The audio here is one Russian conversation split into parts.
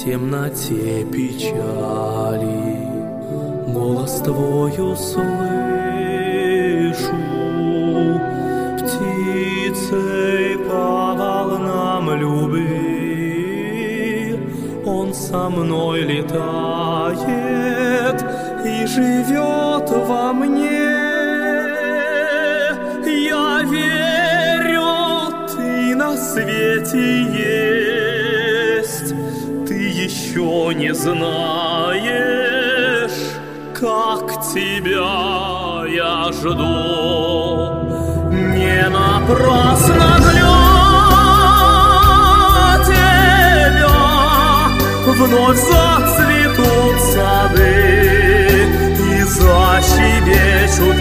темноте печали голос Твою слышу, птицей по волнам любви Он со мной летает и живет во мне. Я верю, Ты на свете есть, Ты еще не знаешь, как Тебя я жду. Не напрасно для Тебя вновь зацветут сады и защебечут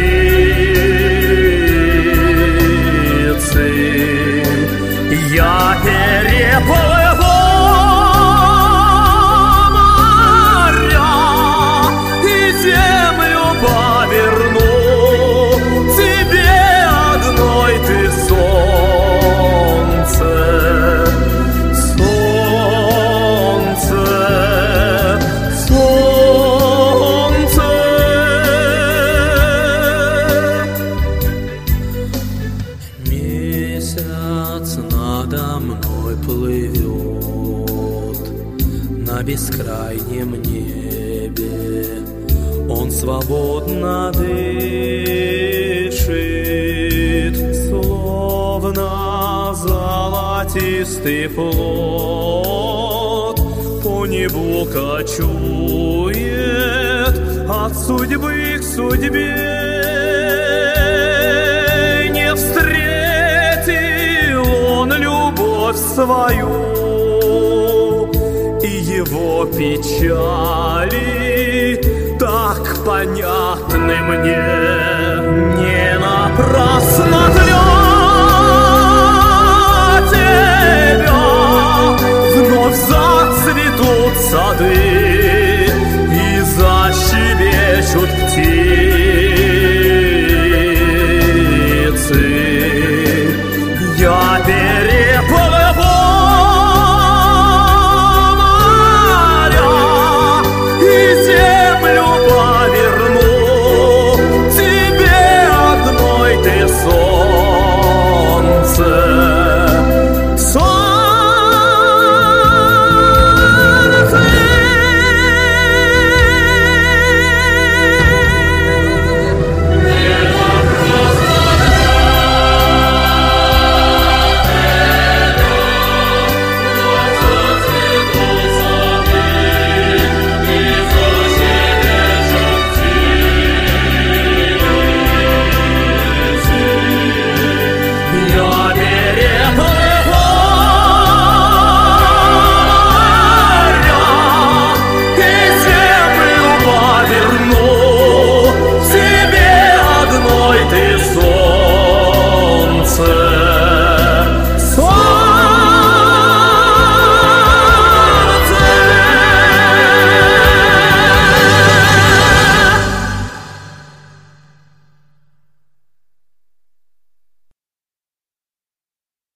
птицы. Я переплыву моря и землю поверну. Тебе одной Ты солнце, солнце, солнце. Месяц надо мной плывет на бескрайнем небе. Он свободно дышит, словно золотистый плод. По небу кочует от судьбы к судьбе. Не встретил он любовь свою, и его печали так понятны мне. Не напрасно для Тебя вновь зацветут сады